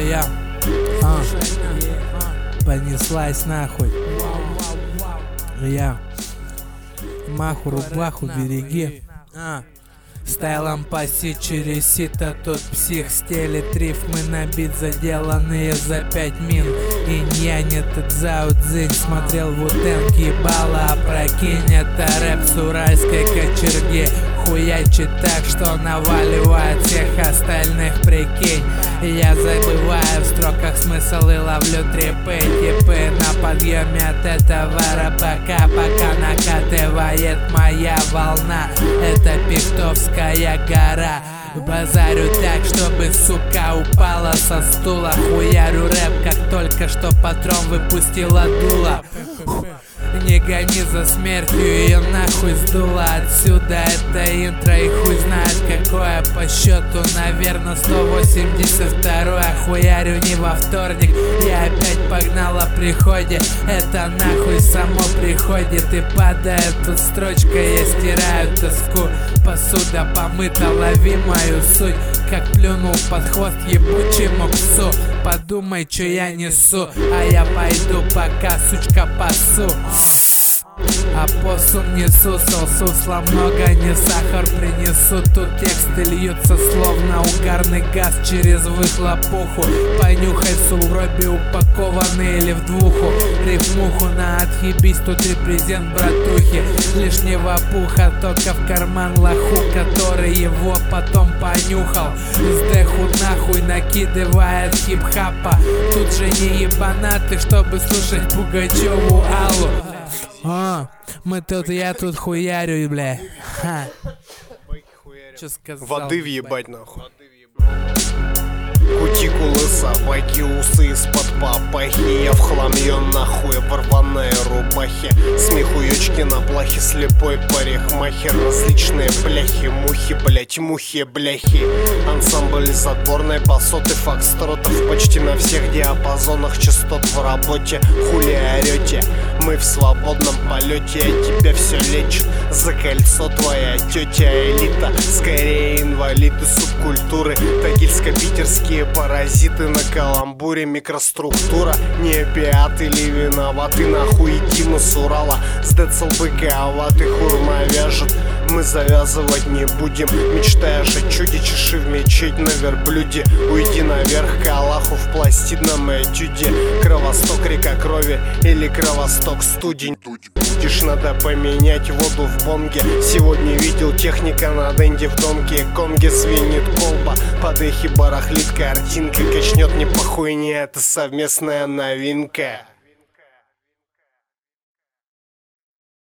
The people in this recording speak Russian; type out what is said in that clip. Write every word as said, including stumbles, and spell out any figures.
Я, а, понеслась нахуй. Я, маху рубаху береги. А. Стайлом паси через сито, тот псих стелит рифмы на бит, заделанные за пять мин. Инь-янь, этот Цзао Цзинь смотрел Ву-Тэнг, ебало опрокинь. Это рэп с уральской кочерги, хуячит так, что наваливает всех остальных, прикинь. Я забываю в строках смысл и ловлю трипы, типы на подъеме от этого рэпака, пока накатывает моя волна. Это Пихтовская гора. Базарю так, чтобы сука упала со стула. Хуярю рэп, как только что патрон выпустила дуло. Не гони за смертью, ее нахуй сдуло отсюда. Это интро и хуй знает какое по счету. Наверное сто восемьдесят второе. Хуярю не во вторник, я опять погнала при приходе. Это нахуй само приходит и падает тут строчка. Я стираю тоску, посуда помыта, лови мою суть. Как плюнул под хвост ебучему псу. Подумай, чё я несу, а я пойду пока, сучка, пасу. А посум несу, сусло много, не сахар принесу. Тут тексты льются словно угарный газ через выхлопуху. Понюхай суроби упакованные или в двуху. Рифмуху на отъебись, тут репрезент братухи. Лишнего пуха только в карман лоху, который его потом понюхал. Сдеху нахуй накидывает хип-хапа. Тут же не ебанаты, чтобы слушать Пугачеву Аллу. А, мы тут, я тут хуярю, бля. Ха. Чё сказал? Воды въебать нахуй. Кутикулы, собаки, усы из-под папахи. Я в хлам ее нахуй в рваной рубахе. Смехуёчки на плахе, слепой парикмахер. Различные бляхи, мухи, блять, мухи, бляхи. Ансамбль из отборной басоты, фокстротов почти на всех диапазонах частот в работе. Хули орете, мы в свободном полете, а тебя все лечит за кольцо твоя тетя элита. Скорее инвалиды субкультуры, тагильско-питерские паразиты на каламбуре. Микроструктура, не опиаты ли виноваты, нахуй иди мы с Урала. С децл-быковатый хурма вяжет, мы завязывать не будем. Мечтаешь о чуде, чеши в мечеть на верблюде. Уйди наверх к Аллаху в пластидном этюде. Кровосток, река крови или кровосток, студень. Будешь, надо поменять воду в бонге. Сегодня видел техника на денде в Донке Конге. Свинит колба, под эхи барахлит картинка. Качнет не по хуйне, это совместная новинка.